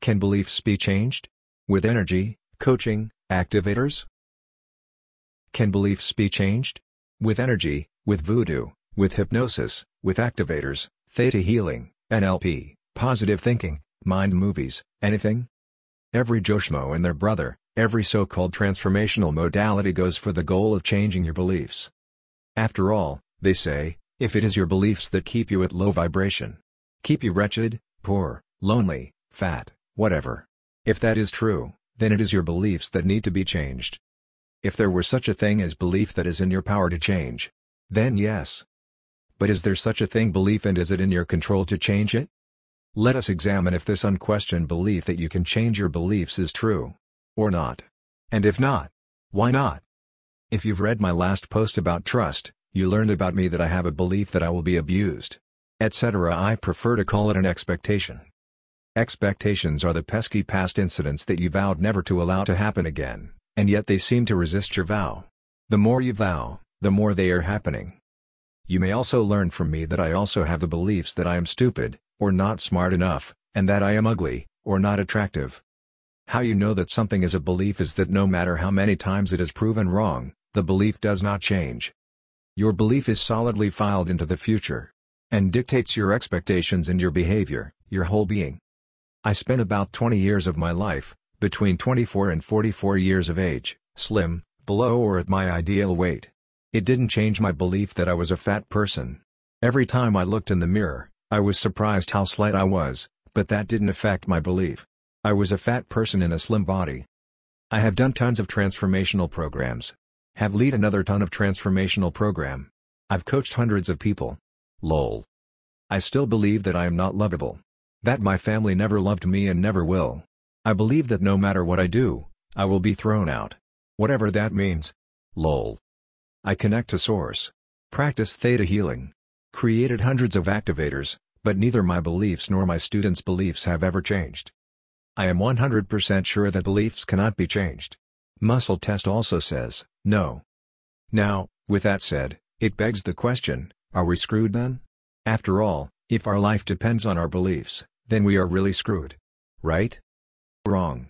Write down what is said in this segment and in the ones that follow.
Can beliefs be changed? With energy, coaching, activators? Can beliefs be changed? With energy, with voodoo, with hypnosis, with activators, theta healing, NLP, positive thinking, mind movies, anything? Every Joshmo and their brother, every so-called transformational modality goes for the goal of changing your beliefs. After all, they say, if it is your beliefs that keep you at low vibration, keep you wretched, poor, lonely, fat, whatever. If that is true, then it is your beliefs that need to be changed. If there were such a thing as belief that is in your power to change, then yes. But is there such a thing belief, and is it in your control to change it? Let us examine if this unquestioned belief that you can change your beliefs is true. Or not. And if not, why not? If you've read my last post about trust, you learned about me that I have a belief that I will be abused, etc. I prefer to call it an expectation. Expectations are the pesky past incidents that you vowed never to allow to happen again, and yet they seem to resist your vow. The more you vow, the more they are happening. You may also learn from me that I also have the beliefs that I am stupid, or not smart enough, and that I am ugly, or not attractive. How you know that something is a belief is that no matter how many times it is proven wrong, the belief does not change. Your belief is solidly filed into the future, and dictates your expectations and your behavior, your whole being. I spent about 20 years of my life, between 24 and 44 years of age, slim, below or at my ideal weight. It didn't change my belief that I was a fat person. Every time I looked in the mirror, I was surprised how slight I was, but that didn't affect my belief. I was a fat person in a slim body. I have done tons of transformational programs. Have lead another ton of transformational program. I've coached hundreds of people. Lol. I still believe that I am not lovable. That my family never loved me and never will. I believe that no matter what I do, I will be thrown out. Whatever that means. Lol. I connect to Source. Practice theta healing. Created hundreds of activators, but neither my beliefs nor my students' beliefs have ever changed. I am 100% sure that beliefs cannot be changed. Muscle test also says, no. Now, with that said, it begs the question, are we screwed then? After all, if our life depends on our beliefs, then we are really screwed. Right? Wrong.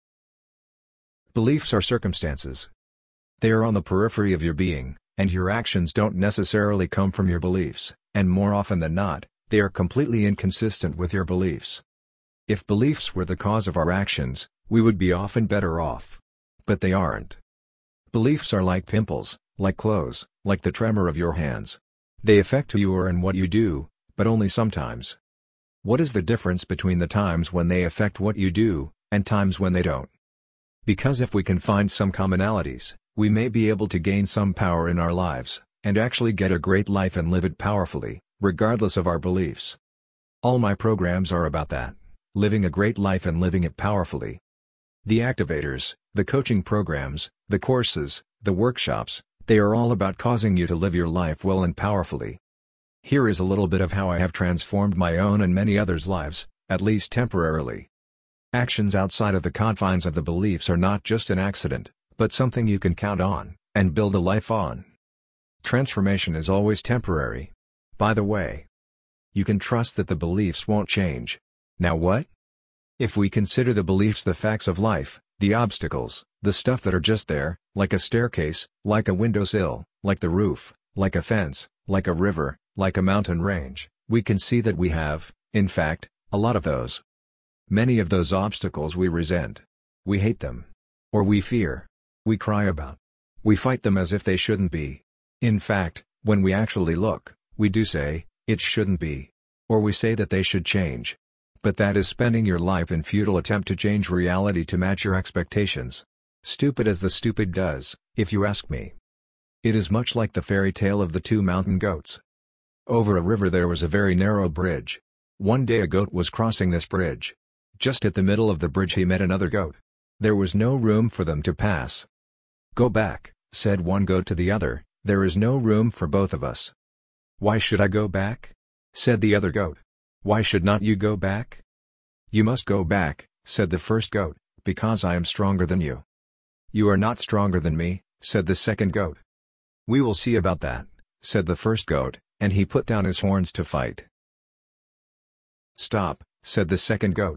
Beliefs are circumstances. They are on the periphery of your being, and your actions don't necessarily come from your beliefs, and more often than not, they are completely inconsistent with your beliefs. If beliefs were the cause of our actions, we would be often better off. But they aren't. Beliefs are like pimples, like clothes, like the tremor of your hands. They affect who you are and what you do, but only sometimes. What is the difference between the times when they affect what you do, and times when they don't? Because if we can find some commonalities, we may be able to gain some power in our lives, and actually get a great life and live it powerfully, regardless of our beliefs. All my programs are about that. Living a great life and living it powerfully. The activators, the coaching programs, the courses, the workshops, they are all about causing you to live your life well and powerfully. Here is a little bit of how I have transformed my own and many others' lives, at least temporarily. Actions outside of the confines of the beliefs are not just an accident, but something you can count on, and build a life on. Transformation is always temporary. By the way, you can trust that the beliefs won't change. Now what? If we consider the beliefs the facts of life, the obstacles, the stuff that are just there, like a staircase, like a windowsill, like the roof, like a fence, like a river, like a mountain range, we can see that we have, in fact, a lot of those. Many of those obstacles we resent. We hate them. Or we fear. We cry about. We fight them as if they shouldn't be. In fact, when we actually look, we do say, it shouldn't be. Or we say that they should change. But that is spending your life in futile attempt to change reality to match your expectations. Stupid as the stupid does, if you ask me. It is much like the fairy tale of the two mountain goats. Over a river there was a very narrow bridge. One day a goat was crossing this bridge. Just at the middle of the bridge he met another goat. There was no room for them to pass. "Go back," said one goat to the other, "there is no room for both of us." "Why should I go back?" said the other goat. "Why should not you go back?" "You must go back," said the first goat, "because I am stronger than you." "You are not stronger than me," said the second goat. "We will see about that," said the first goat, and he put down his horns to fight. "Stop," said the second goat.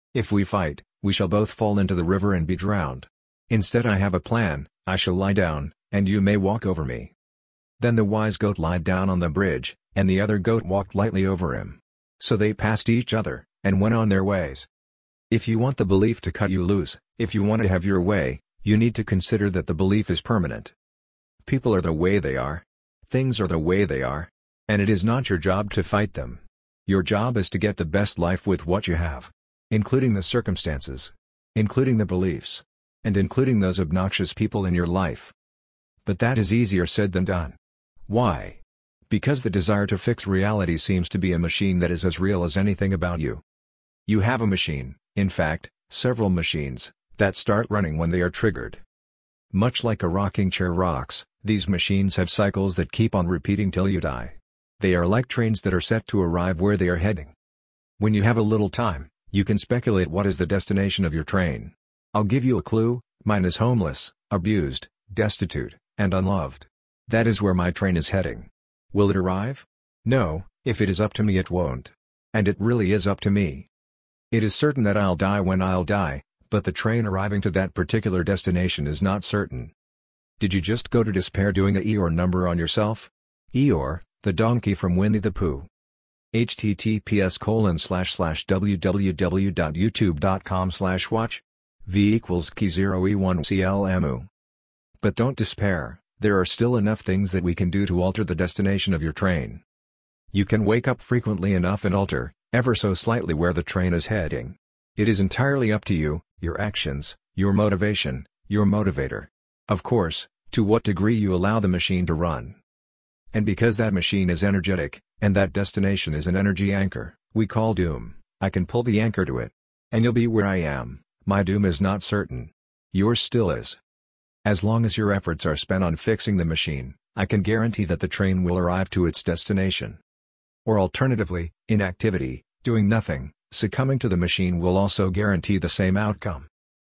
If we fight, we shall both fall into the river and be drowned. Instead I have a plan, I shall lie down, and you may walk over me." Then the wise goat lied down on the bridge, and the other goat walked lightly over him. So they passed each other, and went on their ways. If you want the belief to cut you loose, if you want to have your way, you need to consider that the belief is permanent. People are the way they are. Things are the way they are. And it is not your job to fight them. Your job is to get the best life with what you have. Including the circumstances. Including the beliefs. And including those obnoxious people in your life. But that is easier said than done. Why? Because the desire to fix reality seems to be a machine that is as real as anything about you. You have a machine, in fact, several machines, that start running when they are triggered. Much like a rocking chair rocks, these machines have cycles that keep on repeating till you die. They are like trains that are set to arrive where they are heading. When you have a little time, you can speculate what is the destination of your train. I'll give you a clue: mine is homeless, abused, destitute, and unloved. That is where my train is heading. Will it arrive? No, if it is up to me it won't. And it really is up to me. It is certain that I'll die when I'll die, but the train arriving to that particular destination is not certain. Did you just go to despair doing a Eeyore number on yourself? Eeyore, the donkey from Winnie the Pooh. https://www.youtube.com/watch v = key 0e1clmu. But don't despair, there are still enough things that we can do to alter the destination of your train. You can wake up frequently enough and alter, ever so slightly, where the train is heading. It is entirely up to you, your actions, your motivation, your motivator. Of course, to what degree you allow the machine to run. And because that machine is energetic, and that destination is an energy anchor, we call doom, I can pull the anchor to it. And you'll be where I am. My doom is not certain. Yours still is. As long as your efforts are spent on fixing the machine, I can guarantee that the train will arrive to its destination. Or alternatively, inactivity, doing nothing, succumbing to the machine will also guarantee the same outcome.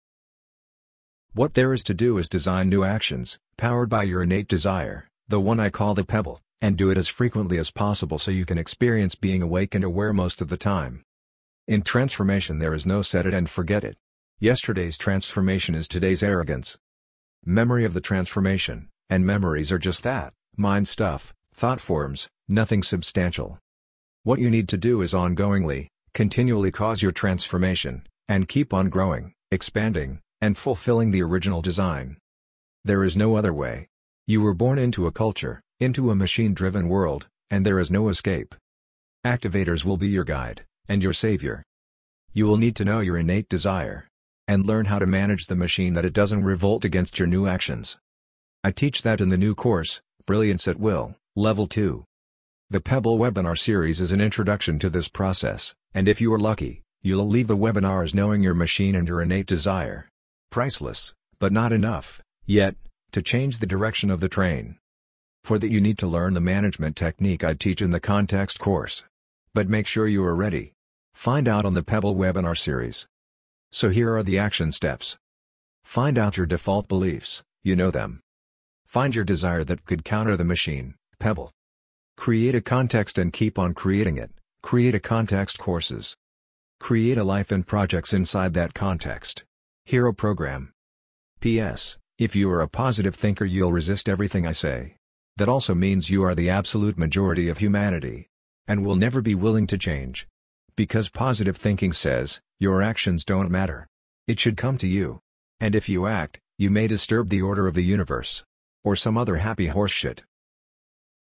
What there is to do is design new actions, powered by your innate desire, the one I call the pebble, and do it as frequently as possible so you can experience being awake and aware most of the time. In transformation there is no set it and forget it. Yesterday's transformation is today's arrogance. Memory of the transformation, and memories are just that, mind stuff, thought forms, nothing substantial. What you need to do is ongoingly, continually cause your transformation, and keep on growing, expanding, and fulfilling the original design. There is no other way. You were born into a culture, into a machine-driven world, and there is no escape. Activators will be your guide, and your savior. You will need to know your innate desire, and learn how to manage the machine that it doesn't revolt against your new actions. I teach that in the new course, Brilliance at Will, Level 2. The Pebble webinar series is an introduction to this process, and if you are lucky, you'll leave the webinars knowing your machine and your innate desire. Priceless, but not enough, yet, to change the direction of the train. For that you need to learn the management technique I teach in the Context course. But make sure you are ready. Find out on the Pebble webinar series. So here are the action steps. Find out your default beliefs, you know them. Find your desire that could counter the machine, Pebble. Create a context and keep on creating it, create a context courses. Create a life and projects inside that context. Hero program. P.S. If you are a positive thinker you'll resist everything I say. That also means you are the absolute majority of humanity. And will never be willing to change. Because positive thinking says, your actions don't matter. It should come to you. And if you act, you may disturb the order of the universe. Or some other happy horseshit.